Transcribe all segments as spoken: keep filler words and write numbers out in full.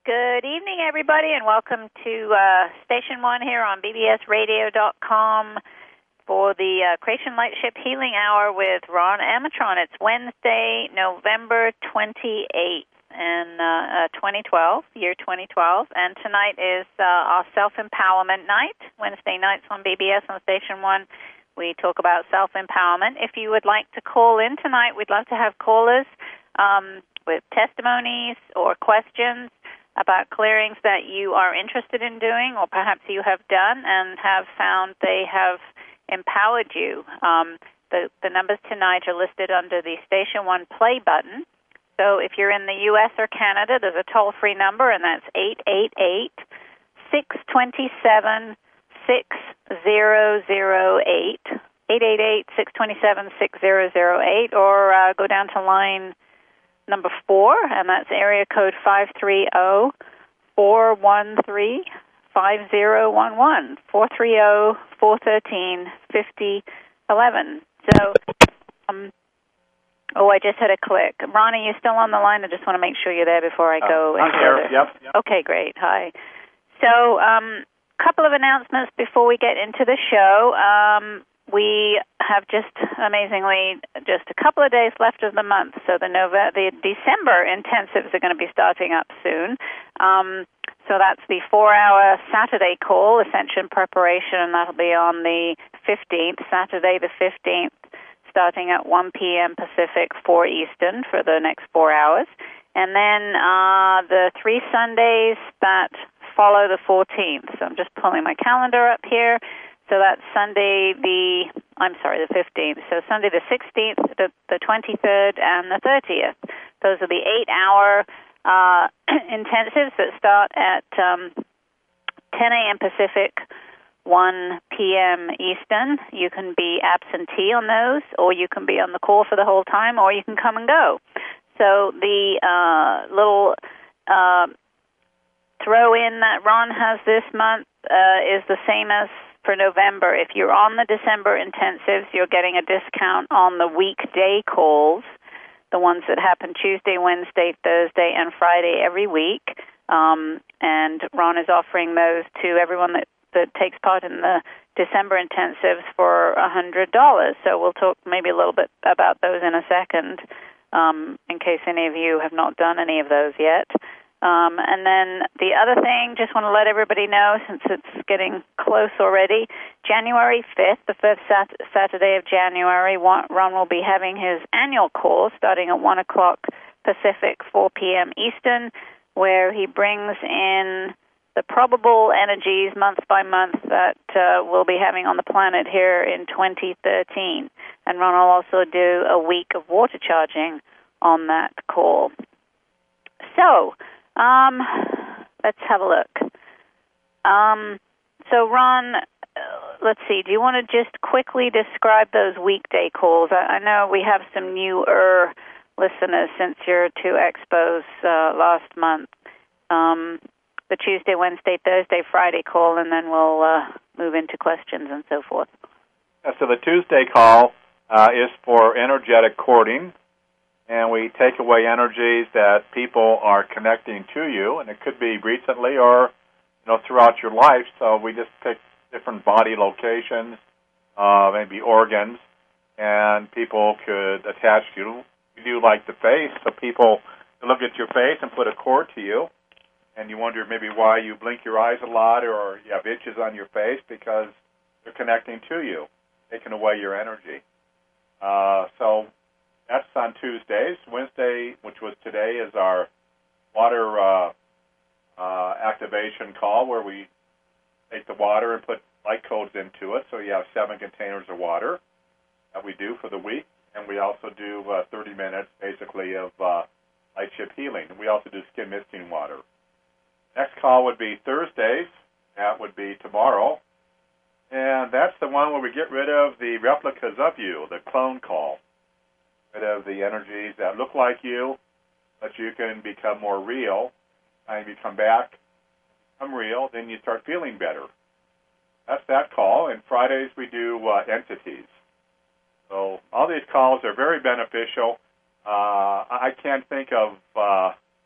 Good evening, everybody, and welcome to uh, Station One here on B B S radio dot com for the uh, Creation Lightship Healing Hour with Ron Amatron. It's Wednesday, November twenty-eighth, in uh, uh, twenty twelve, year twenty twelve, and tonight is uh, our self-empowerment night. Wednesday nights on B B S on Station One, we talk about self-empowerment. If you would like to call in tonight, we'd love to have callers um, with testimonies or questions about clearings that you are interested in doing, or perhaps you have done and have found they have empowered you. Um, the, the numbers tonight are listed under the Station One Play button. So if you're in the U S or Canada, there's a toll-free number, and that's eight eight eight, six two seven, six zero zero eight, eight eight eight, six two seven, six zero zero eight, or uh, go down to line number four, and that's area code five three zero, four one three, five zero one one, four three zero, four one three, five zero one one. So, um, oh, I just had a click. Ron, are you still on the line? I just want to make sure you're there before I go. Uh, I'm here, yep, yep. Okay, great. Hi. So, um, couple of announcements before we get into the show. Um, we have just, amazingly, just a couple of days left of the month, so the Nove- the December intensives are going to be starting up soon. Um, so that's the four-hour Saturday call, Ascension Preparation, and that'll be on the fifteenth, Saturday the fifteenth, starting at one p.m. Pacific, four Eastern for the next four hours. And then uh, the three Sundays that follow the fourteenth. So I'm just pulling my calendar up here. So that's Sunday the, I'm sorry, the fifteenth. So Sunday the sixteenth, the, the twenty-third, and the thirtieth. Those are the eight-hour uh, intensives that start at um, ten a.m. Pacific, one p.m. Eastern. You can be absentee on those, or you can be on the call for the whole time, or you can come and go. So the uh, little uh, throw-in that Ron has this month uh, is the same as for November. If you're on the December intensives, you're getting a discount on the weekday calls, the ones that happen Tuesday, Wednesday, Thursday, and Friday every week. Um, and Ron is offering those to everyone that, that takes part in the December intensives for one hundred dollars. So we'll talk maybe a little bit about those in a second, um, in case any of you have not done any of those yet. Um, and then the other thing, just want to let everybody know, since it's getting close already, January fifth, the first sat- Saturday of January, Ron will be having his annual call starting at one o'clock Pacific, four p.m. Eastern, where he brings in the probable energies month by month that uh, we'll be having on the planet here in twenty thirteen. And Ron will also do a week of water charging on that call. So, Um, let's have a look. Um, so, Ron, uh, let's see. Do you want to just quickly describe those weekday calls? I, I know we have some newer listeners since your two expos uh, last month. Um, the Tuesday, Wednesday, Thursday, Friday call, and then we'll uh, move into questions and so forth. Yeah, so the Tuesday call uh, is for energetic courting. And we take away energies that people are connecting to you, and it could be recently or, you know, throughout your life. So we just pick different body locations, uh, maybe organs, and people could attach you. We do like the face, so people look at your face and put a cord to you, and you wonder maybe why you blink your eyes a lot or you have itches on your face, because they're connecting to you, taking away your energy. Uh, so... That's on Tuesdays. Wednesday, which was today, is our water uh, uh, activation call, where we take the water and put light codes into it. So you have seven containers of water that we do for the week. And we also do uh, thirty minutes, basically, of uh, light ship healing. And we also do skin misting water. Next call would be Thursdays. That would be tomorrow. And that's the one where we get rid of the replicas of you, the clone call. Rid of the energies that look like you, but you can become more real. And you come back, become real, then you start feeling better. That's that call. And Fridays we do uh, entities. So all these calls are very beneficial. Uh, I can't think of uh,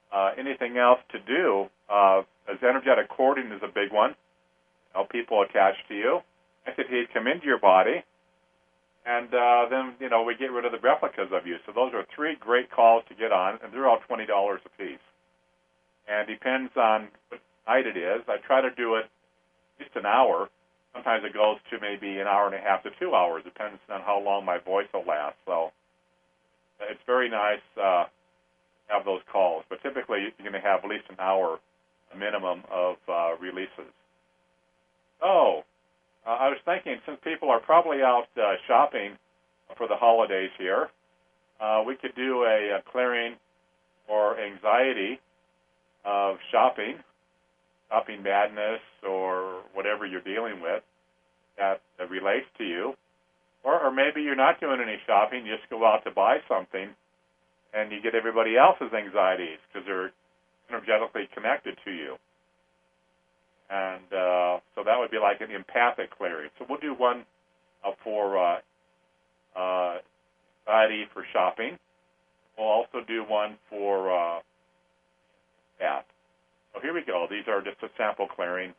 uh, anything else to do, uh, as energetic cording is a big one. You know, people attached to you. Entities come into your body, and uh, then, you know, we get rid of the replicas of you. So those are three great calls to get on, and they're all twenty dollars a piece. And depends on what night it is. I try to do it at least an hour. Sometimes it goes to maybe an hour and a half to two hours. Depends on how long my voice will last. So it's very nice uh, to have those calls. But typically you're going to have at least an hour minimum of uh, releases. So uh, I was thinking, since people are probably out uh, shopping for the holidays here, uh, we could do a, a clearing for anxiety of shopping, shopping madness, or whatever you're dealing with that, that relates to you. Or, or maybe you're not doing any shopping, you just go out to buy something, and you get everybody else's anxieties because they're energetically connected to you. And uh, so that would be like an empathic clearing. So we'll do one uh, for uh, uh, anxiety for shopping. We'll also do one for uh, that. So here we go. These are just a sample clearing.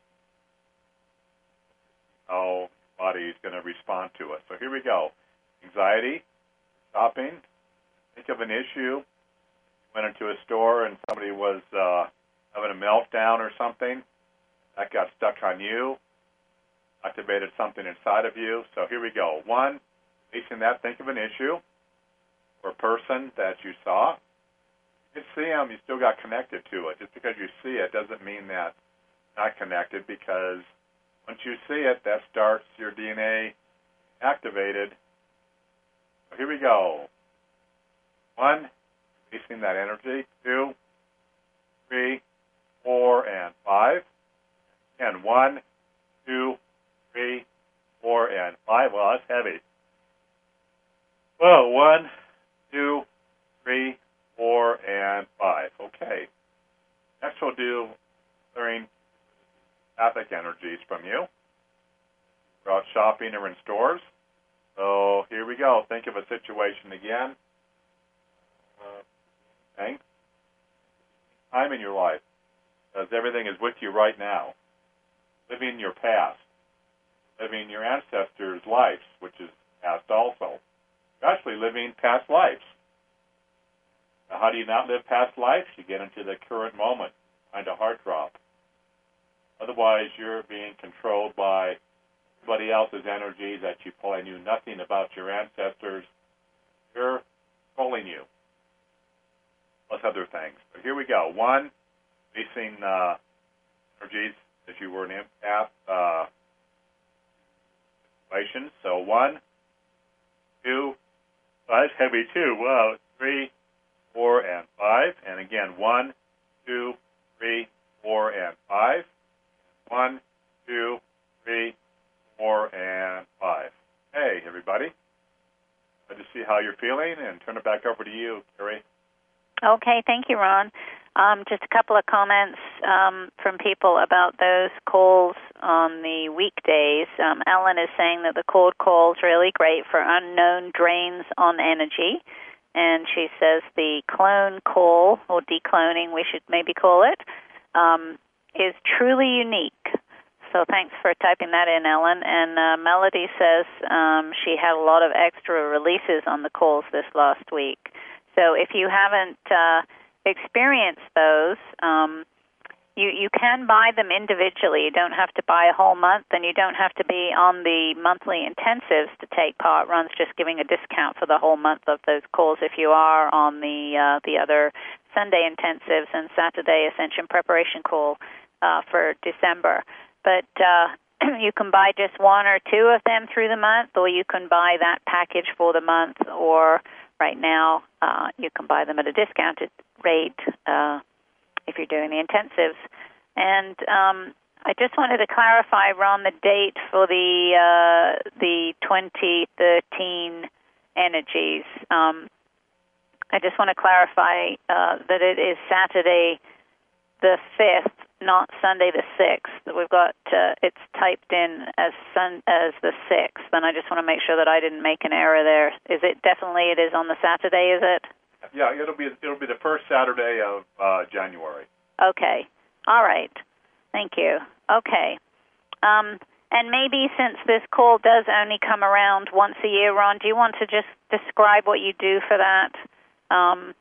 How the body is going to respond to it. So here we go. Anxiety, shopping. Think of an issue. Went into a store and somebody was uh, having a meltdown or something. That got stuck on you. Activated something inside of you. So here we go. One, releasing that. Think of an issue or a person that you saw. You see them, you still got connected to it. Just because you see it doesn't mean that not connected, because once you see it, that starts your D N A activated. So here we go. One, releasing that energy. Two, three, four, and five. And one, two, three, four, and five. Well, that's heavy. Well, one, two, three, four, and five. Okay. Next we'll do clearing empathic energies from you. We're out shopping or in stores. So here we go. Think of a situation again. Uh, okay. Time in your life, because everything is with you right now. Living your past. Living your ancestors' lives, which is past also. You're actually living past lives. Now, how do you not live past lives? You get into the current moment, find a heart drop. Otherwise, you're being controlled by everybody else's energy that you probably knew nothing about your ancestors. They're controlling you, plus other things. But here we go. One, releasing uh, energies if you were an empath uh, situation. So one, two, five, heavy two. Wow, three, four, and five. And again, one, two, three, four, and five. One, two, three, four, and five. Hey, everybody. Good to see how you're feeling, and turn it back over to you, Carrie. Okay, thank you, Ron. Um, just a couple of comments um, from people about those calls on the weekdays. Um, Ellen is saying that the cold call is really great for unknown drains on energy. And she says the clone call, or decloning, we should maybe call it, um, is truly unique. So thanks for typing that in, Ellen. And uh, Melody says um, she had a lot of extra releases on the calls this last week. So if you haven't uh, experienced those, um, you, you can buy them individually. You don't have to buy a whole month, and you don't have to be on the monthly intensives to take part. Ron's just giving a discount for the whole month of those calls if you are on the uh, the other Sunday intensives and Saturday Ascension preparation call uh, for December. But uh, you can buy just one or two of them through the month, or you can buy that package for the month, or right now uh, you can buy them at a discounted rate uh, if you're doing the intensives. And um, I just wanted to clarify, Ron, the date for the uh, the twenty thirteen energies. Um, I just want to clarify uh, that it is Saturday the fifth, not Sunday the sixth. We've got uh, it's typed in as sun as the sixth, and I just want to make sure that I didn't make an error there. Is it definitely it is on the Saturday? Is it? yeah, it'll be it'll be the first Saturday of uh, January. Okay. All right. Thank you. Okay. Um, and maybe since this call does only come around once a year, Ron, do you want to just describe what you do for that? Um,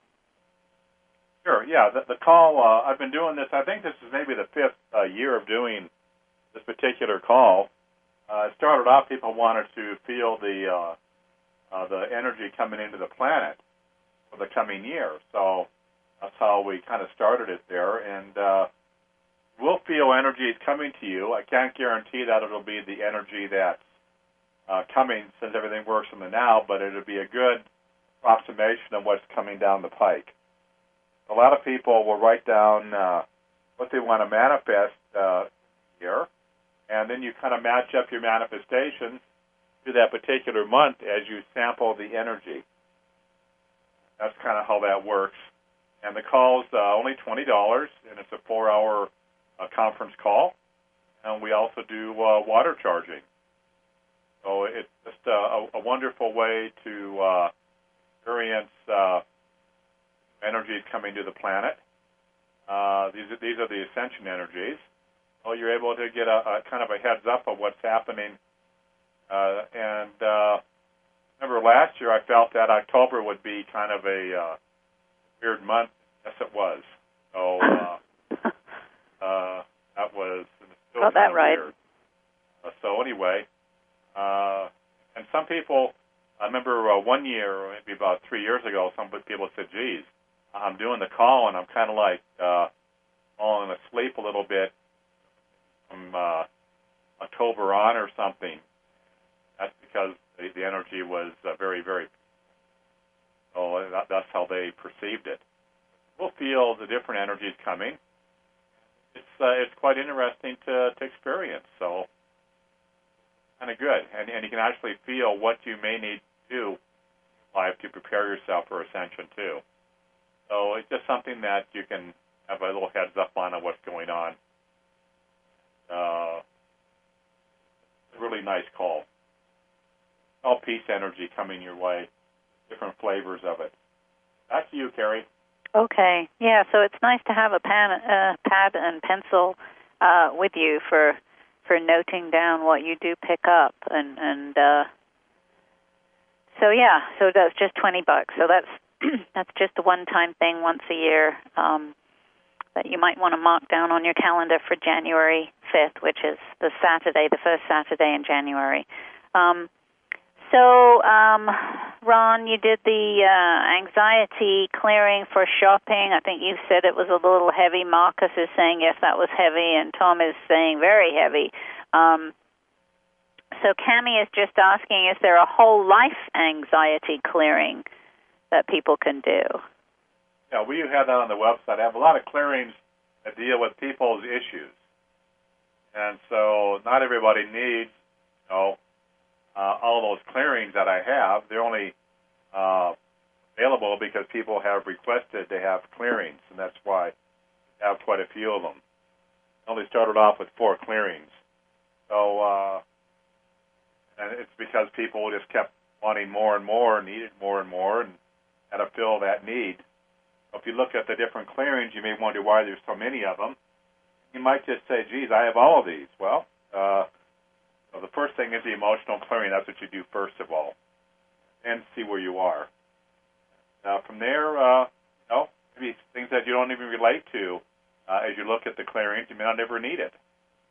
sure. Yeah. The, the call. Uh, I've been doing this. I think this is maybe the fifth uh, year of doing this particular call. Uh, it started off, people wanted to feel the uh, uh, the energy coming into the planet for the coming year. So that's how we kind of started it there. And uh, we'll feel energy is coming to you. I can't guarantee that it'll be the energy that's uh, coming since everything works in the now, but it'll be a good approximation of what's coming down the pike. A lot of people will write down uh, what they want to manifest uh, here, and then you kind of match up your manifestations to that particular month as you sample the energy. That's kind of how that works. And the call's uh, only twenty dollars, and it's a four-hour uh, conference call. And we also do uh, water charging. So it's just uh, a, a wonderful way to uh, experience uh, energies coming to the planet. Uh, these, are, these are the ascension energies. So you're able to get a, a kind of a heads up of what's happening. Uh, and uh, remember last year I felt that October would be kind of a uh, weird month. Yes, it was. So uh, uh, that was still Got kind that of right. weird. Uh, so anyway, uh, and some people, I remember uh, one year, maybe about three years ago, some people said, geez, I'm doing the call and I'm kind of like uh, falling asleep a little bit from uh, October on or something. That's because the, the energy was uh, very, very, so that, that's how they perceived it. We'll feel the different energies coming. It's uh, it's quite interesting to, to experience, so kind of good. And, and you can actually feel what you may need to do in life to prepare yourself for ascension, too. So it's just something that you can have a little heads up on of what's going on. Uh, really nice call. All peace energy coming your way, different flavors of it. Back to you, Carrie. Okay. Yeah, so it's nice to have a pan, uh, pad and pencil uh, with you for for noting down what you do pick up. And, and uh, so, yeah, so that's just twenty bucks. So that's that's just a one-time thing once a year um, that you might want to mark down on your calendar for January fifth, which is the Saturday, the first Saturday in January. Um So, um, Ron, you did the uh, anxiety clearing for shopping. I think you said it was a little heavy. Marcus is saying, yes, that was heavy, and Tom is saying very heavy. Um, so Cammie is just asking, is there a whole life anxiety clearing that people can do? Yeah, we have that on the website. I have a lot of clearings that deal with people's issues. And so not everybody needs, you know, Uh, all those clearings that I have. They're only uh, available because people have requested to have clearings, and that's why I have quite a few of them. I only started off with four clearings. So, uh, and it's because people just kept wanting more and more, needed more and more, and had to fill that need. If you look at the different clearings, you may wonder why there's so many of them. You might just say, geez, I have all of these. Well, uh, So the first thing is the emotional clearing. That's what you do first of all, and see where you are. Now from there, uh, you know, maybe things that you don't even relate to uh, as you look at the clearings, you may not ever need it.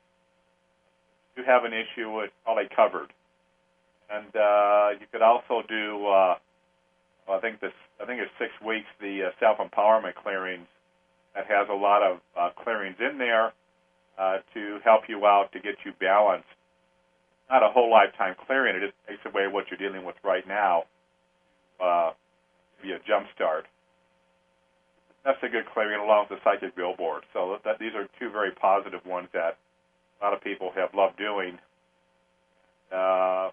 If you have an issue, it's probably covered. And uh, you could also do, uh, well, I think this, I think it's six weeks, the uh, self-empowerment clearings that has a lot of uh, clearings in there uh, to help you out to get you balanced. Not a whole lifetime clearing. It just takes away what you're dealing with right now, uh, give you a jump start. That's a good clearing along with the psychic billboard. So that, that these are two very positive ones that a lot of people have loved doing. Uh,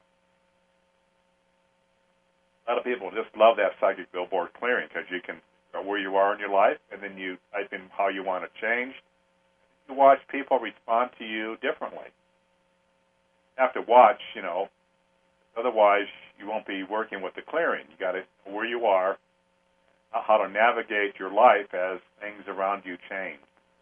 a lot of people just love that psychic billboard clearing because you can figure out where you are in your life, and then you type in how you want to change. You watch people respond to you differently. Have to watch, you know, otherwise you won't be working with the clearing. You got to know where you are, how to navigate your life as things around you change.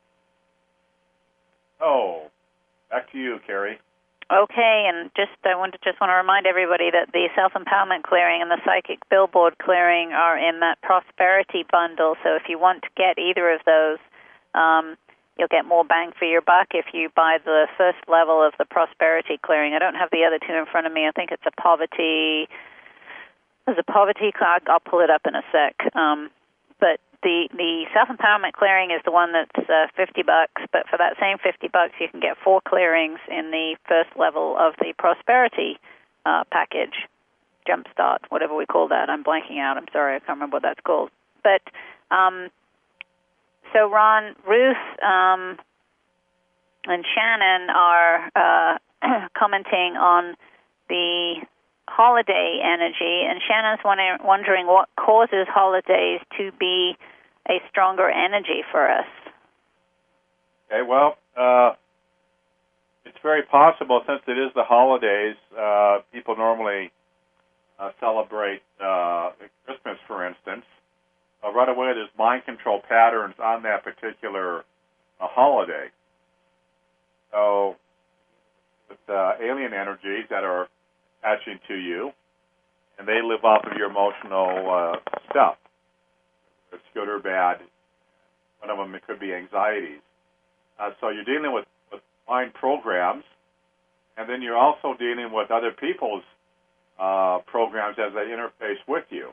Oh, back to you, Carrie. Okay, and just I want to just want to remind everybody that the self-empowerment clearing and the psychic billboard clearing are in that prosperity bundle. So if you want to get either of those, um, you'll get more bang for your buck if you buy the first level of the prosperity clearing. I don't have the other two in front of me. I think it's a poverty. There's a poverty. I'll pull it up in a sec. Um, but the the self-empowerment clearing is the one that's uh, fifty bucks. But for that same fifty bucks, you can get four clearings in the first level of the prosperity uh, package, jumpstart, whatever we call that. I'm blanking out. I'm sorry. I can't remember what that's called. But um, so Ron, Ruth, um, and Shannon are uh, commenting on the holiday energy, and Shannon's wondering what causes holidays to be a stronger energy for us. Okay, well, uh, it's very possible, since it is the holidays, uh, people normally uh, celebrate uh, Christmas, for instance. Uh, right away, there's mind control patterns on that particular uh, holiday. So, with uh, alien energies that are attaching to you, and they live off of your emotional uh, stuff. It's good or bad. One of them, it could be anxieties. Uh, so you're dealing with, with mind programs, and then you're also dealing with other people's uh, programs as they interface with you.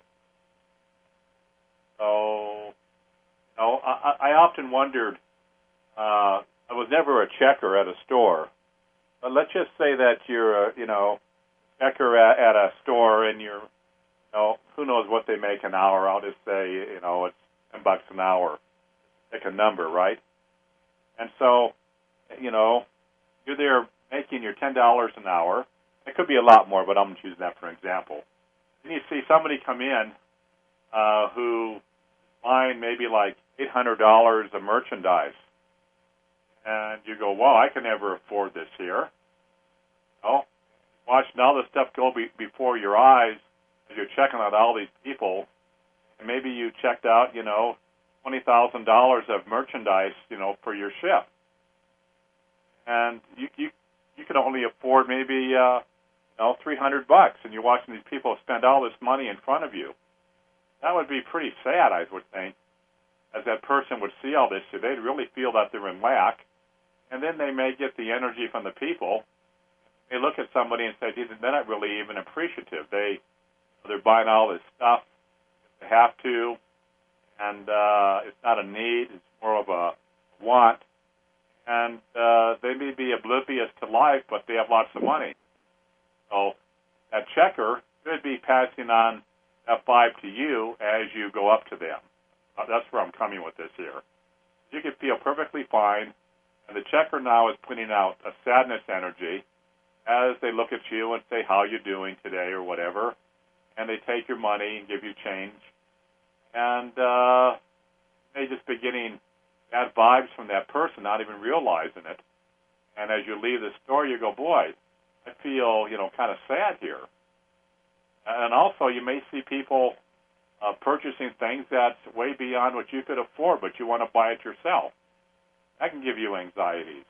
So, you know, I, I often wondered, uh, I was never a checker at a store, but let's just say that you're, a, you know, checker at, at a store, and you're, you know, who knows what they make an hour. I'll just say, you know, it's ten bucks an hour. Pick a number, right? And so, you know, you're there making your ten dollars an hour. It could be a lot more, but I'm choosing that for an example. And you see somebody come in uh, who buying maybe like eight hundred dollars of merchandise. And you go, wow, I can never afford this here. Oh, watching all this stuff go be, before your eyes as you're checking out all these people, and maybe you checked out, you know, twenty thousand dollars of merchandise, you know, for your ship, and you you you can only afford maybe uh, you know three hundred bucks, and you're watching these people spend all this money in front of you. That would be pretty sad, I would think, as that person would see all this. So they'd really feel that they're in lack, and then they may get the energy from the people. They look at somebody and say, they're not really even appreciative. They, they're buying all this stuff. They have to, and uh, it's not a need. It's more of a want. And uh, they may be oblivious to life, but they have lots of money. So that checker could be passing on that vibe to you as you go up to them. Uh, that's where I'm coming with this here. You can feel perfectly fine, and the checker now is putting out a sadness energy as they look at you and say, how you doing today or whatever, and they take your money and give you change. And uh, they just be getting bad vibes from that person, not even realizing it. And as you leave the store, you go, boy, I feel, you know, kind of sad here. And also, you may see people uh, purchasing things that's way beyond what you could afford, but you want to buy it yourself. That can give you anxieties.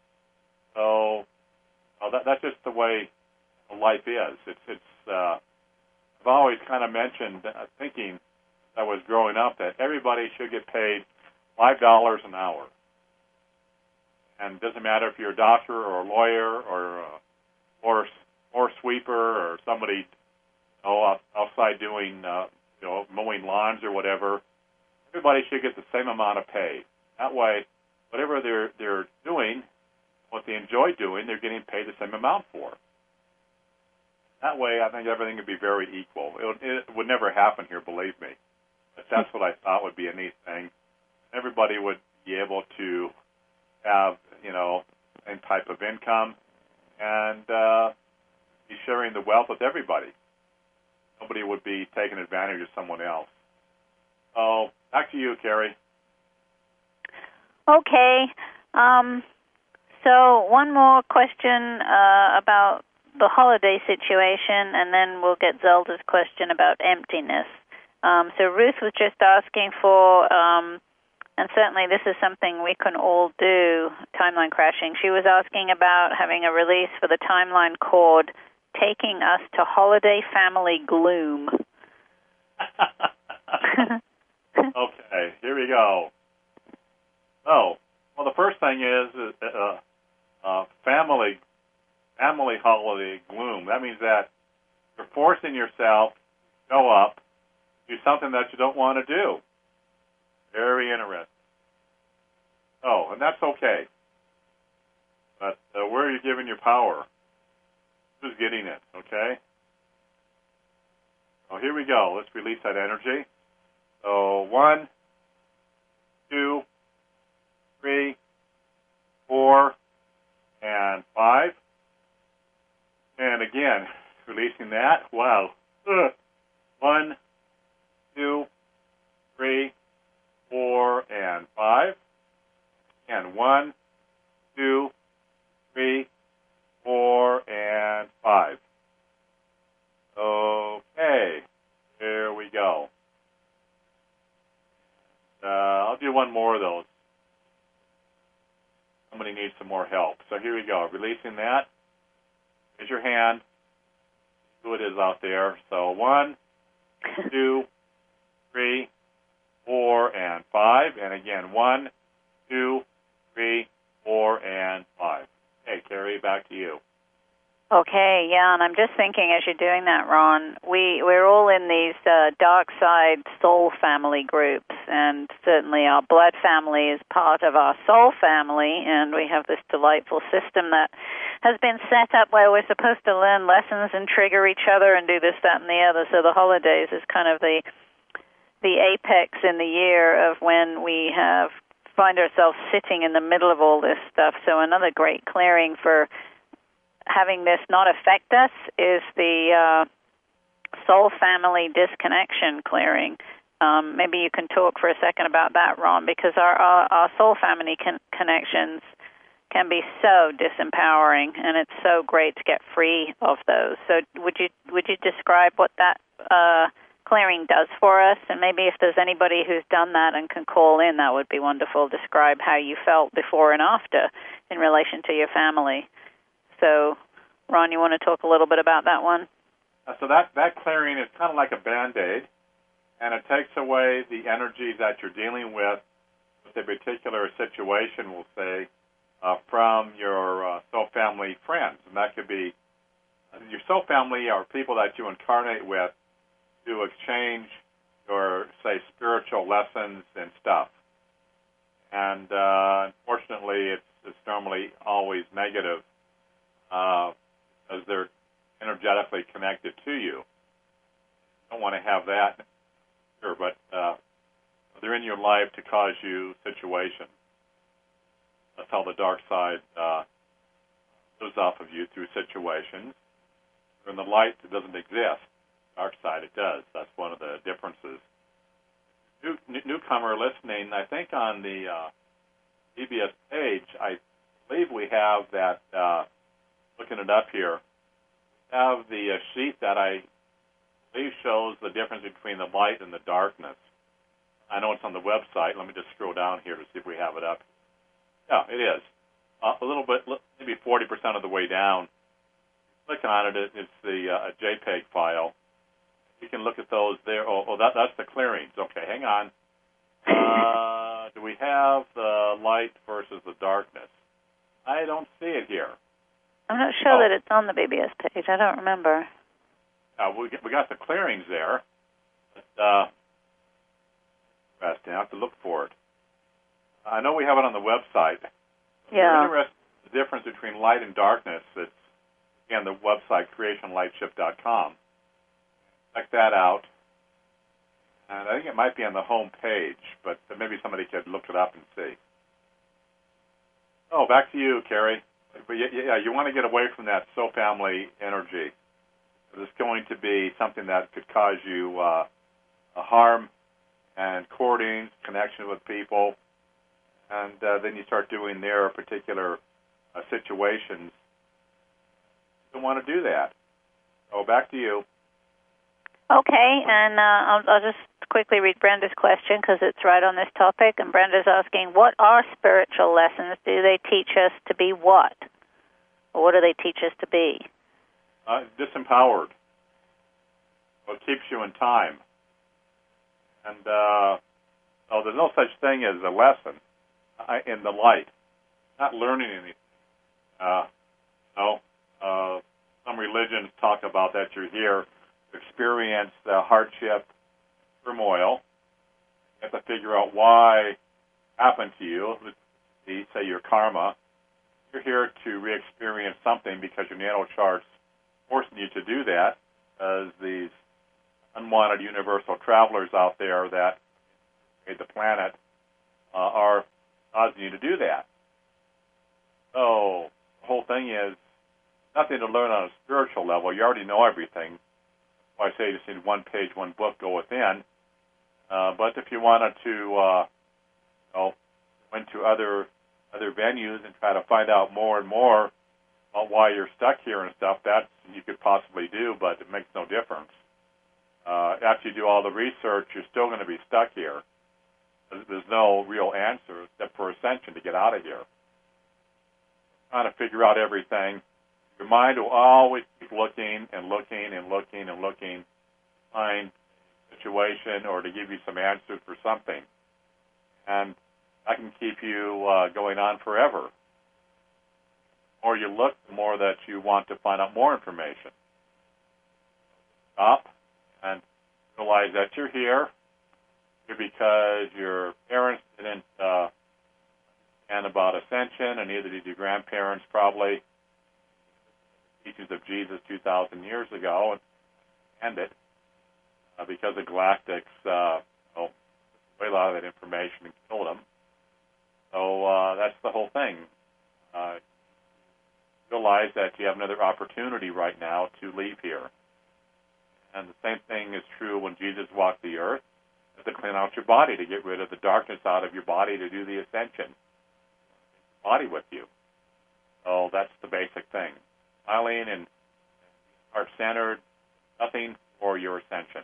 So uh, that, that's just the way life is. It's, it's. Uh, I've always kind of mentioned, uh, thinking as I was growing up, that everybody should get paid five dollars an hour. And it doesn't matter if you're a doctor or a lawyer or a or, or sweeper or somebody, you know, outside doing, uh, you know, mowing lawns or whatever. Everybody should get the same amount of pay. That way, whatever they're they're doing, what they enjoy doing, they're getting paid the same amount for. That way, I think everything would be very equal. It, it would never happen here, believe me. But that's what I thought would be a neat thing. Everybody would be able to have, you know, same type of income and uh, be sharing the wealth with everybody. Nobody would be taking advantage of someone else. So, back to you, Carrie. Okay. Um, so, one more question uh, about the holiday situation, and then we'll get Zelda's question about emptiness. Um, so Ruth was just asking for, um, and certainly this is something we can all do, timeline crashing. She was asking about having a release for the timeline cord, taking us to holiday family gloom. Okay, here we go. Oh, well, the first thing is uh, uh, family family holiday gloom. That means that you're forcing yourself to go up, do something that you don't want to do. Very interesting. Oh, and that's okay. But uh, where are you giving your power? Who's getting it, okay? Oh, here we go. Let's release that energy. So one, two, three, four, and five. And again, releasing that. Wow. Ugh. One, two, three, four, and five. And one, two, three, four, and five. Okay. There we go. Uh, I'll do one more of those. Somebody needs some more help. So here we go. Releasing that. Raise your hand. See who it is out there. So one, two, three, four, and five. And again, one, two, three, four, and five. Okay, Carrie, back to you. Okay, yeah, and I'm just thinking as you're doing that, Ron, we, we're all in these uh, dark side soul family groups, and certainly our blood family is part of our soul family, and we have this delightful system that has been set up where we're supposed to learn lessons and trigger each other and do this, that, and the other. So the holidays is kind of the the apex in the year of when we have find ourselves sitting in the middle of all this stuff. So another great clearing for having this not affect us is the uh, soul family disconnection clearing. Um, maybe you can talk for a second about that, Ron, because our, our, our soul family con- connections can be so disempowering, and it's so great to get free of those. So would you would you describe what that uh, clearing does for us? And maybe if there's anybody who's done that and can call in, that would be wonderful. Describe how you felt before and after in relation to your family. So, Ron, you want to talk a little bit about that one? Uh, so that, that clearing is kind of like a Band-Aid, and it takes away the energies that you're dealing with with a particular situation, we'll say, uh, from your uh, soul family friends. And that could be, uh, your soul family are people that you incarnate with to exchange your, say, spiritual lessons and stuff. And uh, unfortunately, it's, it's normally always negative. Uh, as they're energetically connected to you. Don't want to have that, sure, but uh, they're in your life to cause you situations. That's how the dark side uh, goes off of you through situations. In the light, it doesn't exist. Dark side, it does. That's one of the differences. New, newcomer listening, I think on the uh, D B S page, I believe we have that. Uh, Looking it up here, we have the uh, sheet that I believe shows the difference between the light and the darkness. I know it's on the website. Let me just scroll down here to see if we have it up. Yeah, it is. Uh, a little bit, maybe forty percent of the way down. Clicking on it, it's the uh, JPEG file. You can look at those there. Oh, oh that, that's the clearings. Okay, hang on. Uh, do we have the light versus the darkness? I don't see it here. I'm not sure oh. that it's on the B B S page. I don't remember. Uh, we, we got the clearings there. But, uh, I have to look for it. I know we have it on the website. Yeah. If you're interested in the difference between light and darkness, it's, again, the website, creation light shift dot com. Check that out. And I think it might be on the home page, but maybe somebody could look it up and see. Oh, back to you, Carrie. But yeah, you want to get away from that soul family energy. It's going to be something that could cause you uh, harm and courting, connection with people, and uh, then you start doing their particular uh, situations. You don't want to do that. So back to you. Okay, and uh, I'll, I'll just quickly read Brenda's question because it's right on this topic. And Brenda's asking, what are spiritual lessons? Do they teach us to be what? Or what do they teach us to be? Uh, disempowered. Well, it keeps you in time. And uh, oh, there's no such thing as a lesson uh, in the light. Not learning anything. Uh, no. Uh, some religions talk about that you're here to experience the hardship, turmoil. You have to figure out why it happened to you. Let's say your karma. You're here to re-experience something because your natal chart's forcing you to do that, as these unwanted universal travelers out there that made the planet uh, are causing you to do that. So the whole thing is nothing to learn on a spiritual level. You already know everything. I say just in one page, one book, go within. Uh, but if you wanted to, uh, you know, went to other other venues and try to find out more and more about why you're stuck here and stuff, that you could possibly do, but it makes no difference. Uh, after you do all the research, you're still going to be stuck here. There's no real answer except for ascension to get out of here. Trying to figure out everything. Your mind will always keep looking and looking and looking and looking to find a situation or to give you some answers for something. And that can keep you uh, going on forever. The more you look, the more that you want to find out more information. Stop and realize that you're here. You're because your parents didn't uh, understand about ascension, and neither did your grandparents probably. Teachings of Jesus two thousand years ago, and it uh, because the galactics uh, well, took away a lot of that information and killed them. So uh, that's the whole thing. Uh, realize that you have another opportunity right now to leave here. And the same thing is true when Jesus walked the earth, to clean out your body, to get rid of the darkness out of your body to do the ascension. Body with you. So that's the basic thing. Smiling and heart-centered, nothing for your ascension.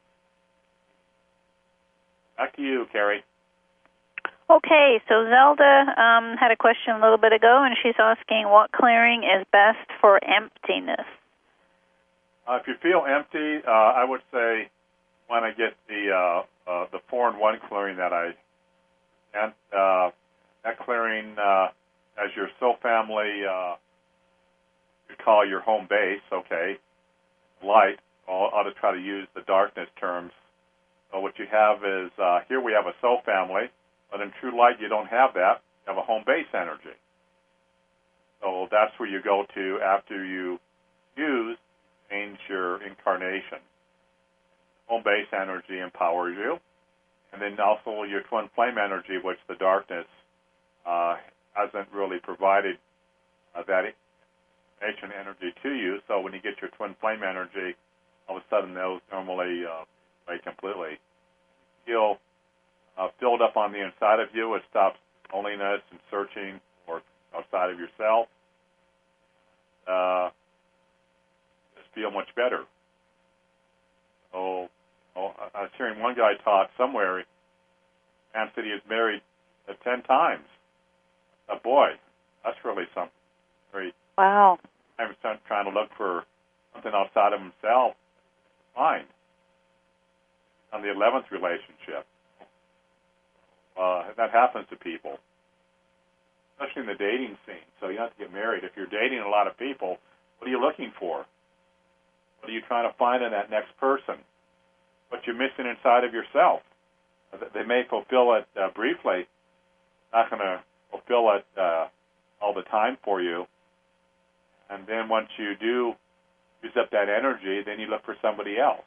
Back to you, Carrie. Okay, so Zelda um, had a question a little bit ago, and she's asking what clearing is best for emptiness. Uh, if you feel empty, uh, I would say when I get the uh, uh, the four and one clearing that I and uh, that clearing uh, as your soul family, uh, you call your home base. Okay, light. I'll, I'll just try to use the darkness terms. So what you have is uh, here we have a soul family. But in true light, you don't have that. You have a home base energy. So that's where you go to after you use, change your incarnation. Home base energy empowers you. And then also your twin flame energy, which the darkness uh, hasn't really provided uh, that information energy to you. So when you get your twin flame energy, all of a sudden those normally uh, away completely. You feel Uh, filled up on the inside of you. It stops loneliness and searching for outside of yourself. Uh, just feel much better. So, oh, I was hearing one guy talk somewhere. Man said he was married uh, ten times. Uh, boy, that's really something. Very wow. I'm trying to look for something outside of himself. Fine. On the eleventh relationship. Uh, that happens to people, especially in the dating scene. So you have to get married. If you're dating a lot of people, what are you looking for? What are you trying to find in that next person? What you're missing inside of yourself. They may fulfill it uh, briefly, not going to fulfill it uh, all the time for you. And then once you do use up that energy, then you look for somebody else.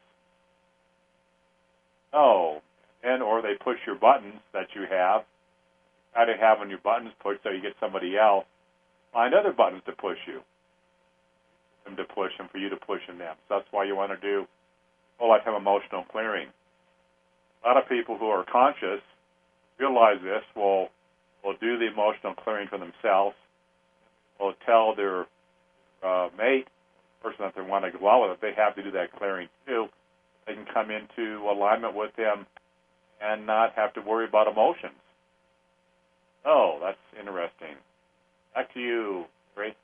Oh. And or they push your buttons that you have. Try to have on your buttons pushed so you get somebody else. Find other buttons to push you. Them to push and for you to push in them. So that's why you want to do a whole lot of emotional clearing. A lot of people who are conscious realize this will will do the emotional clearing for themselves. Will tell their uh, mate, the person that they want to go out with, if they have to do that clearing too. They can come into alignment with him and not have to worry about emotions. Oh, that's interesting. Back to you, Ray.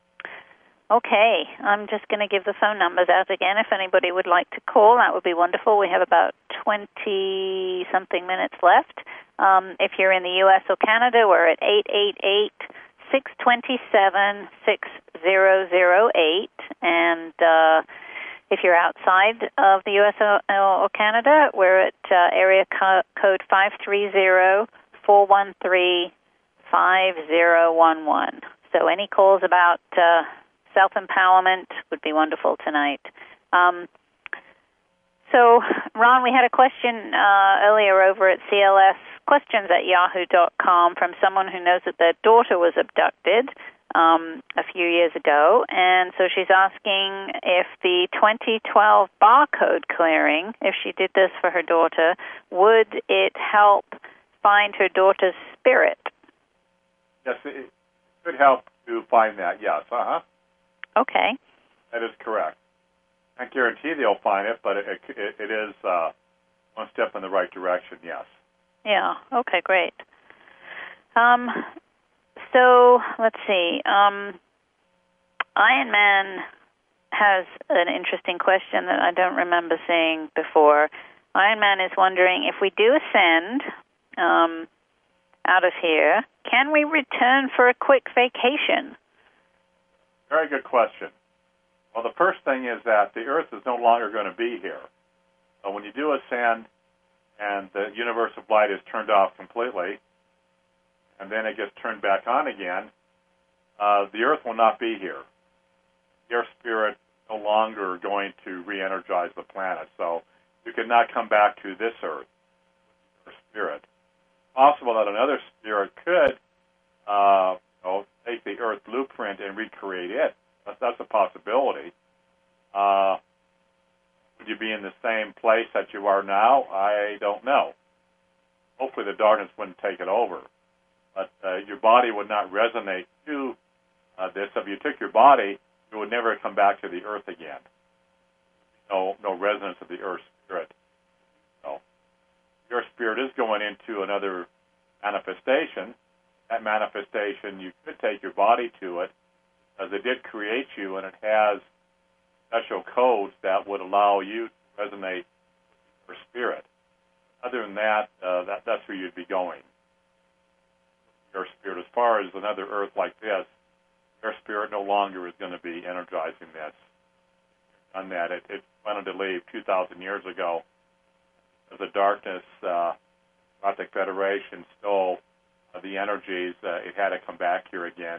Okay, I'm just going to give the phone numbers out again. If anybody would like to call, that would be wonderful. We have about twenty-something minutes left. Um, if you're in the U S or Canada, we're at eight eight eight, six two seven, six zero zero eight. And uh, if you're outside of the U S or, or Canada, we're at uh, area co- code five three zero, four one three, five zero one one. So any calls about uh, self-empowerment would be wonderful tonight. Um, so, Ron, we had a question uh, earlier over at C L S questions at yahoo dot com from someone who knows that their daughter was abducted um, a few years ago, and so she's asking if the twenty twelve barcode clearing, if she did this for her daughter, would it help find her daughter's spirit? Yes, it could help to find that, yes. Uh-huh. Okay. That is correct. I can't guarantee they'll find it, but it, it, it is uh, one step in the right direction, yes. Yeah, okay, great. Um, so, let's see. Um, Iron Man has an interesting question that I don't remember seeing before. Iron Man is wondering, if we do ascend um, out of here, can we return for a quick vacation? Very good question. Well, the first thing is that the Earth is no longer going to be here. So when you do ascend and the universe of light is turned off completely, and then it gets turned back on again, uh, the Earth will not be here. Your spirit is no longer going to re-energize the planet. So you cannot come back to this Earth with your spirit. It's possible that another spirit could uh, you know, take the Earth blueprint and recreate it. That's, that's a possibility. Uh, would you be in the same place that you are now? I don't know. Hopefully the darkness wouldn't take it over. But uh, your body would not resonate to uh, this. If you took your body, you would never come back to the Earth again. No, no resonance of the Earth spirit. So your spirit is going into another manifestation. That manifestation, you could take your body to it, as it did create you, and it has special codes that would allow you to resonate with your spirit. Other than that, uh, that that's where you'd be going. Your spirit, as far as another Earth like this, your spirit no longer is going to be energizing this. On that, it, it wanted to leave two thousand years ago. As the darkness, uh, Galactic Federation stole uh, the energies, uh, it had to come back here again.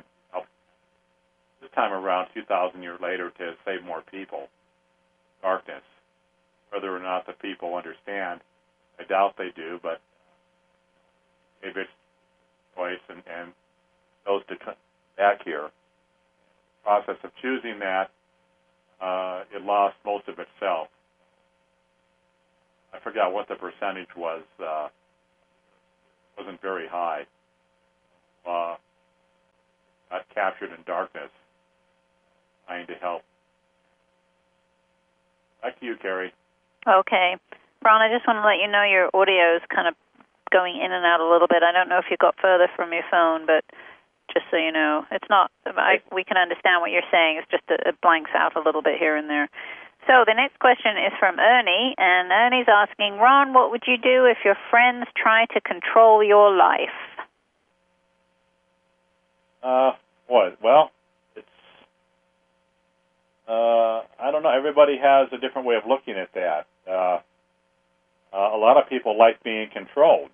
This time around, two thousand years later, to save more people. Darkness. Whether or not the people understand, I doubt they do, but maybe it's choice and, and those to come back here. The process of choosing that, uh, it lost most of itself. I forgot what the percentage was. Uh, it wasn't very high. Uh, got captured in darkness, trying to help. Back to you, Carrie. Okay. Ron, I just want to let you know your audio is kind of going in and out a little bit. I don't know if you got further from your phone, but just so you know, it's not, I, we can understand what you're saying. It's just a, it blanks out a little bit here and there. So the next question is from Ernie, and Ernie's asking, Ron, what would you do if your friends try to control your life? Uh, what? Well, it's, uh, I don't know. Everybody has a different way of looking at that. Uh, uh, a lot of people like being controlled.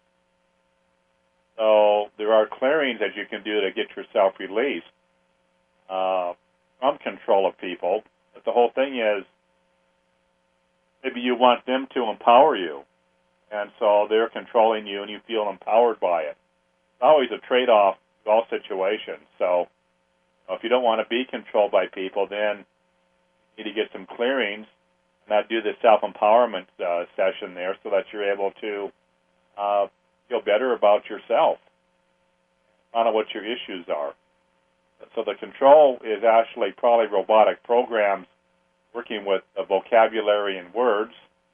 So there are clearings that you can do to get yourself released uh, from control of people. But the whole thing is, maybe you want them to empower you, and so they're controlling you, and you feel empowered by it. It's always a trade-off in all situations. So you know, if you don't want to be controlled by people, then you need to get some clearings, and not do the self-empowerment uh, session there, so that you're able to uh, feel better about yourself, find out what your issues are. So the control is actually probably robotic programs working with a vocabulary and words,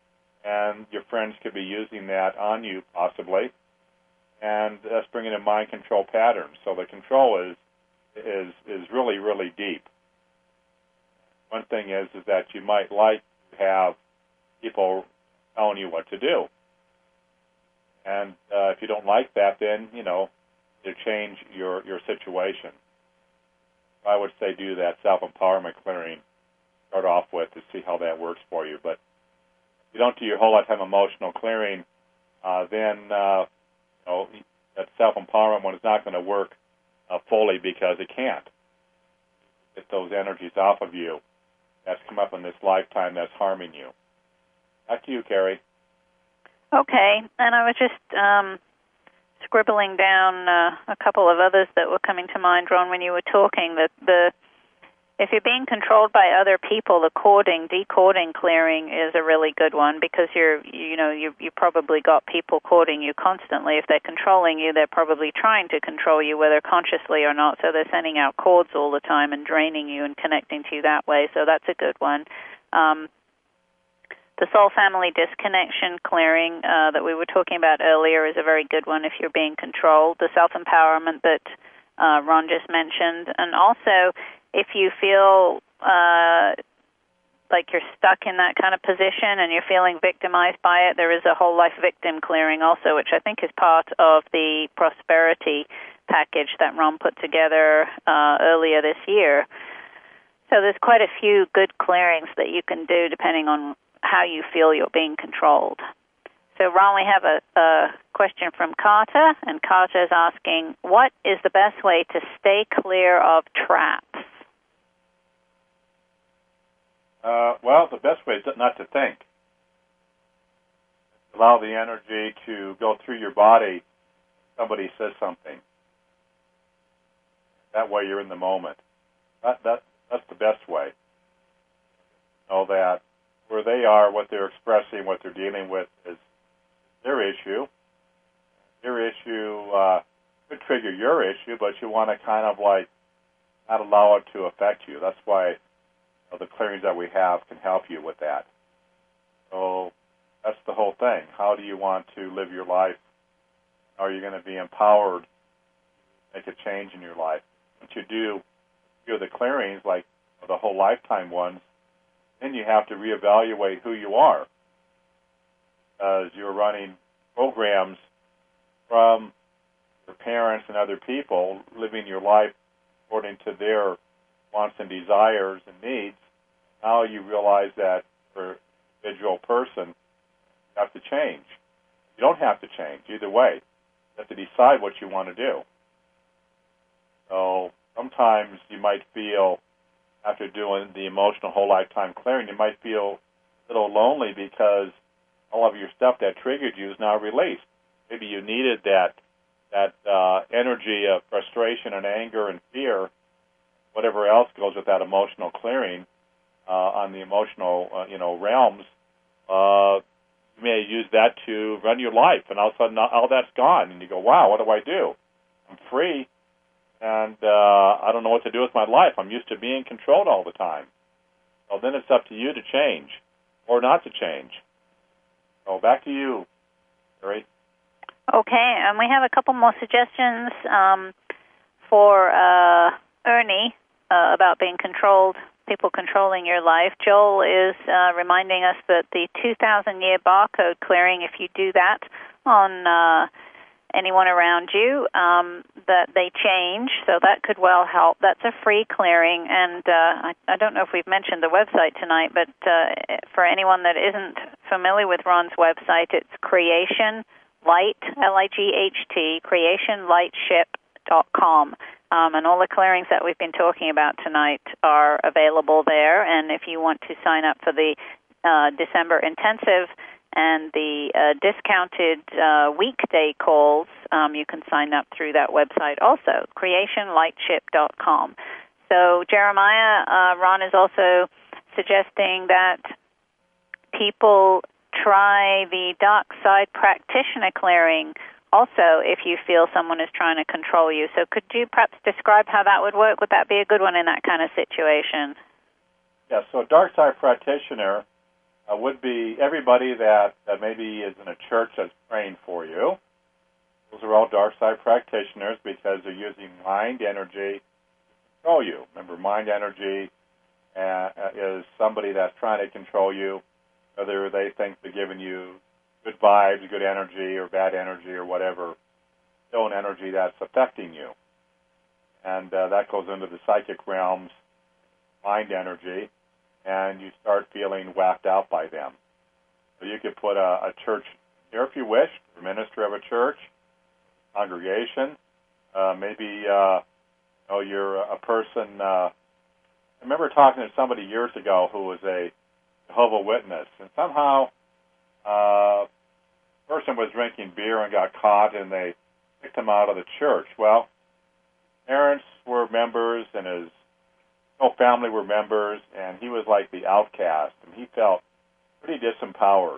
and your friends could be using that on you possibly, and that's bringing in mind control patterns. So the control is is is really, really deep. One thing is is that you might like to have people telling you what to do. And uh, if you don't like that, then, you know, you change your, your situation. I would say do that self-empowerment clearing, start off with, to see how that works for you. But if you don't do your whole lifetime emotional clearing, uh, then uh, you know, that self-empowerment one is not going to work uh, fully because it can't. Get those energies off of you that's come up in this lifetime that's harming you. Back to you, Carrie. Okay, and I was just um, scribbling down uh, a couple of others that were coming to mind, Ron, when you were talking. That the if you're being controlled by other people, the cording, decording clearing is a really good one, because you're you know you you probably got people cording you constantly. If they're controlling you, they're probably trying to control you, whether consciously or not. So they're sending out cords all the time and draining you and connecting to you that way. So that's a good one. Um, The soul family disconnection clearing uh, that we were talking about earlier is a very good one if you're being controlled. The self-empowerment that uh, Ron just mentioned. And also, if you feel uh, like you're stuck in that kind of position and you're feeling victimized by it, there is a whole life victim clearing also, which I think is part of the prosperity package that Ron put together uh, earlier this year. So there's quite a few good clearings that you can do depending on how you feel you're being controlled. So, Ron, we have a, a question from Carter, and Carter is asking, what is the best way to stay clear of traps? Uh, well, the best way is not to think. Allow the energy to go through your body. Somebody says something. That way you're in the moment. That, that, that's the best way. Know that where they are, what they're expressing, what they're dealing with is their issue. Their issue uh, could trigger your issue, but you want to kind of like not allow it to affect you. That's why you know, the clearings that we have can help you with that. So that's the whole thing. How do you want to live your life? Are you going to be empowered to make a change in your life? Once you do, do the clearings, like the whole lifetime ones, then you have to reevaluate who you are, as you're running programs from your parents and other people, living your life according to their wants and desires and needs. Now you realize that for an individual person, you have to change. You don't have to change either way. You have to decide what you want to do. So sometimes you might feel, after doing the emotional whole lifetime clearing, you might feel a little lonely because all of your stuff that triggered you is now released. Maybe you needed that that uh, energy of frustration and anger and fear, whatever else goes with that emotional clearing uh, on the emotional uh, you know realms. Uh, you may use that to run your life, and all of a sudden all that's gone, and you go, wow, what do I do? I'm free. And uh, I don't know what to do with my life. I'm used to being controlled all the time. So then it's up to you to change or not to change. So back to you, Gary. Okay, and we have a couple more suggestions um, for uh, Ernie uh, about being controlled, people controlling your life. Joel is uh, reminding us that the two thousand year barcode clearing, if you do that on Uh, anyone around you, um, that they change, so that could well help. That's a free clearing, and uh, I, I don't know if we've mentioned the website tonight, but uh, for anyone that isn't familiar with Ron's website, it's Creation Light, L I G H T, creation light ship dot com. Um, and all the clearings that we've been talking about tonight are available there, and if you want to sign up for the uh, December intensive and the uh, discounted uh, weekday calls, um, you can sign up through that website also, creation light ship dot com. So Jeremiah, uh, Ron is also suggesting that people try the dark side practitioner clearing also if you feel someone is trying to control you. So could you perhaps describe how that would work? Would that be a good one in that kind of situation? Yeah, so dark side practitioner uh, would be everybody that uh, maybe is in a church that's praying for you. Those are all dark side practitioners because they're using mind energy to control you. Remember, mind energy uh, is somebody that's trying to control you, whether they think they're giving you good vibes, good energy, or bad energy, or whatever. Still an energy that's affecting you. And uh, that goes into the psychic realms, mind energy, and you start feeling whacked out by them. So you could put a, a church here if you wish, a minister of a church, congregation. Uh, maybe uh, you know, you're a person. Uh, I remember talking to somebody years ago who was a Jehovah's Witness, and somehow uh, a person was drinking beer and got caught, and they kicked him out of the church. Well, parents were members, and his whole family were members, and he was like the outcast, and he felt pretty disempowered.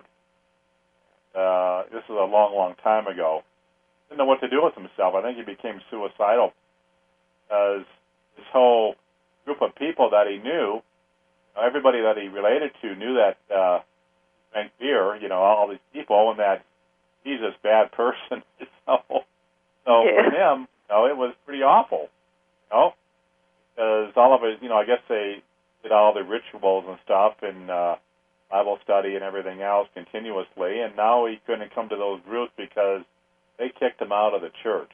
Uh, this was a long, long time ago. Didn't know what to do with himself. I think he became suicidal because this whole group of people that he knew, everybody that he related to knew that uh, he drank beer, you know, all these people, and that he's this bad person. so so yeah. For him, you know, it was pretty awful, you know, because all of it, you know, I guess they did all the rituals and stuff and uh, Bible study and everything else continuously, and now he couldn't come to those groups because they kicked him out of the church.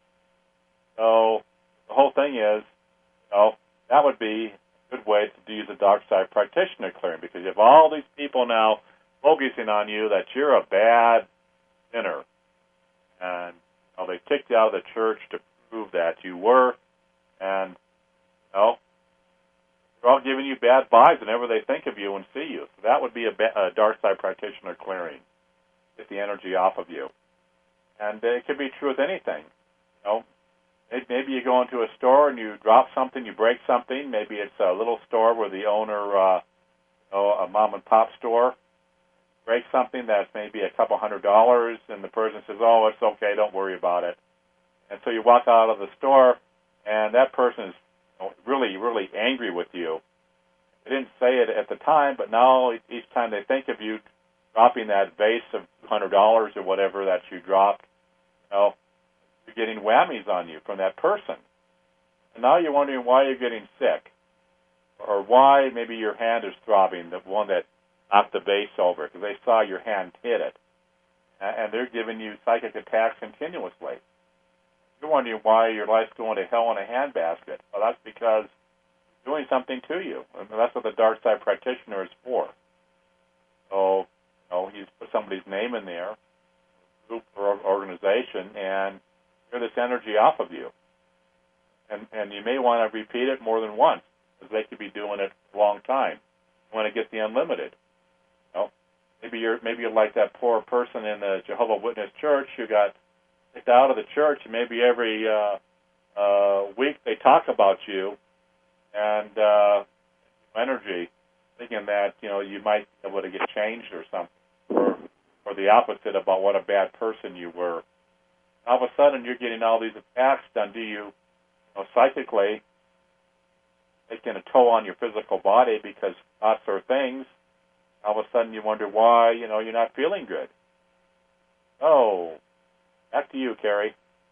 So the whole thing is, you know, that would be a good way to use a dark side practitioner clearing, because you have all these people now focusing on you that you're a bad sinner. And you know, they kicked you out of the church to prove that you were, and you know, they're all giving you bad vibes whenever they think of you and see you. So that would be a, ba- a dark side practitioner clearing. Get the energy off of you. And uh, it could be true with anything. You know, maybe you go into a store and you drop something, you break something. Maybe it's a little store where the owner, uh, you know, a mom and pop store, breaks something that's maybe a couple hundred dollars, and the person says, "Oh, it's okay, don't worry about it." And so you walk out of the store, and that person is you know, really, really angry with you. They didn't say it at the time, but now each time they think of you dropping that vase of two hundred dollars or whatever that you dropped, you know, you're getting whammies on you from that person. And now you're wondering why you're getting sick, or why maybe your hand is throbbing, the one that knocked the vase over, because they saw your hand hit it. And they're giving you psychic attacks continuously. You're wondering why your life's going to hell in a handbasket. Well, that's because they're doing something to you. And that's what the dark side practitioner is for. So, you know, he's put somebody's name in there, group or organization, and clear this energy off of you. And and you may want to repeat it more than once, because they could be doing it for a long time. You want to get the unlimited. You know, maybe you're maybe you're like that poor person in the Jehovah's Witness church who got kicked out of the church, and maybe every uh, uh, week they talk about you and uh, energy, thinking that you know you might be able to get changed or something. Or, or the opposite about what a bad person you were. All of a sudden, you're getting all these attacks done to you, you know, psychically, taking a toll on your physical body because thoughts are things. All of a sudden, you wonder why, you know, you're not feeling good. Oh, back to you, Carrie.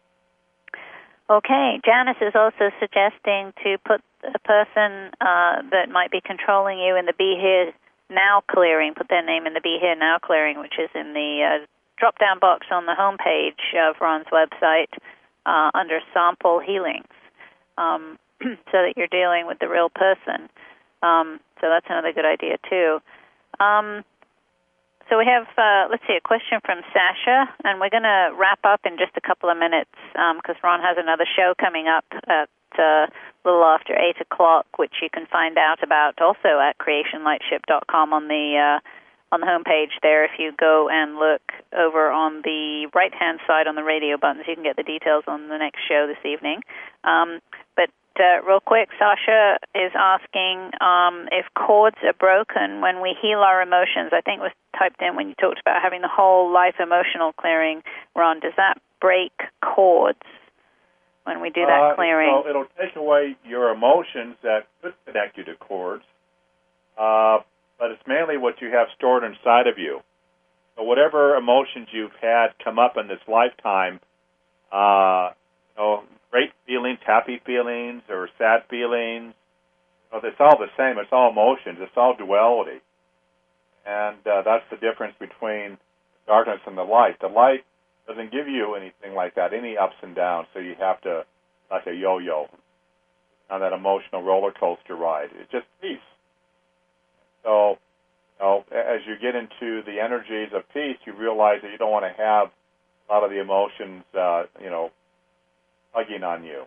Okay, Janice is also suggesting to put a person uh, that might be controlling you in the Be Here Now clearing, put their name in the Be Here Now clearing, which is in the uh, drop-down box on the homepage of Ron's website uh, under Sample Healings, um, so that you're dealing with the real person. Um, so that's another good idea, too. Um, so we have, uh, let's see, a question from Sasha, and we're going to wrap up in just a couple of minutes because um, Ron has another show coming up at uh, a little after eight o'clock, which you can find out about also at creation lightship dot com on the uh, on the homepage there. If you go and look over on the right-hand side on the radio buttons, you can get the details on the next show this evening. Um, but uh, real quick, Sasha is asking um, if cords are broken when we heal our emotions. I think it was typed in when you talked about having the whole life emotional clearing. Ron, does that break cords when we do that uh, clearing? Well, it'll take away your emotions that could connect you to cords. Uh, but it's mainly what you have stored inside of you. So whatever emotions you've had come up in this lifetime, uh, you know, great feelings, happy feelings, or sad feelings, you know, it's all the same. It's all emotions. It's all duality. And uh, that's the difference between darkness and the light. The light doesn't give you anything like that, any ups and downs, so you have to, like a yo-yo, on that emotional roller coaster ride. It's just peace. So, you know, as you get into the energies of peace, you realize that you don't want to have a lot of the emotions, uh, you know, tugging on you.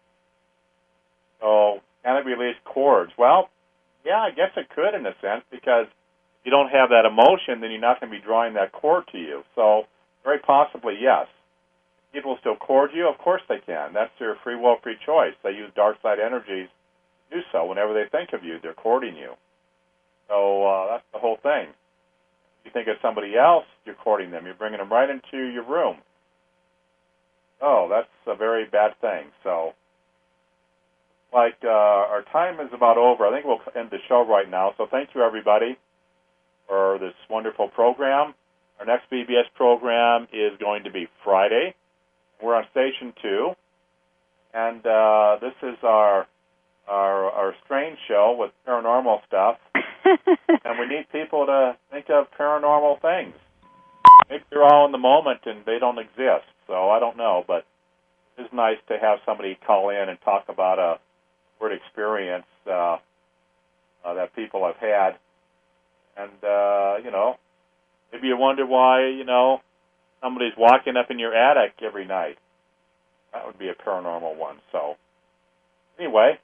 So, can it release cords? Well, yeah, I guess it could in a sense, because if you don't have that emotion, then you're not going to be drawing that cord to you. So, very possibly, yes. People still cord you? Of course they can. That's their free will, free choice. They use dark side energies to do so. Whenever they think of you, they're cording you. So uh, that's the whole thing. If you think of somebody else, you're courting them. You're bringing them right into your room. Oh, that's a very bad thing. So, like, uh, our time is about over. I think we'll end the show right now. So thank you, everybody, for this wonderful program. Our next B B S program is going to be Friday. We're on Station two, and uh, this is our, our our strange show with paranormal stuff. And we need people to think of paranormal things. Maybe they're all in the moment and they don't exist, so I don't know. But it's nice to have somebody call in and talk about a weird experience uh, uh, that people have had. And, uh, you know, maybe you wonder why, you know, somebody's walking up in your attic every night. That would be a paranormal one. So, anyway.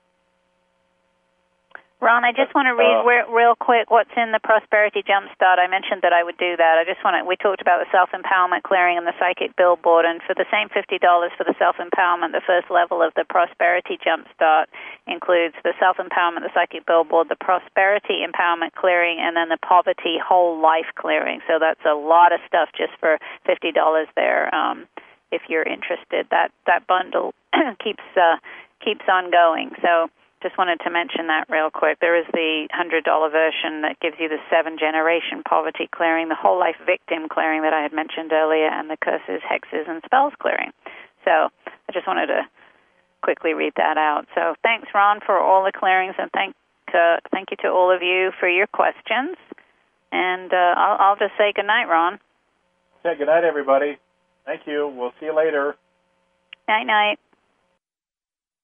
Ron, I just want to read uh, re- real quick what's in the Prosperity Jumpstart. I mentioned that I would do that. I just want to, we talked about the self-empowerment clearing and the psychic billboard, and for the same fifty dollars for the self-empowerment, the first level of the Prosperity Jumpstart includes the self-empowerment, the psychic billboard, the Prosperity Empowerment clearing, and then the Poverty Whole Life clearing. So that's a lot of stuff just for fifty dollars there. Um, if you're interested, that that bundle keeps uh, keeps on going. So just wanted to mention that real quick. There is the one hundred dollars version that gives you the seven-generation poverty clearing, the whole life victim clearing that I had mentioned earlier, and the curses, hexes, and spells clearing. So I just wanted to quickly read that out. So thanks, Ron, for all the clearings, and thank uh, thank you to all of you for your questions. And uh, I'll, I'll just say good night, Ron. Okay, good night, everybody. Thank you. We'll see you later. Night, night.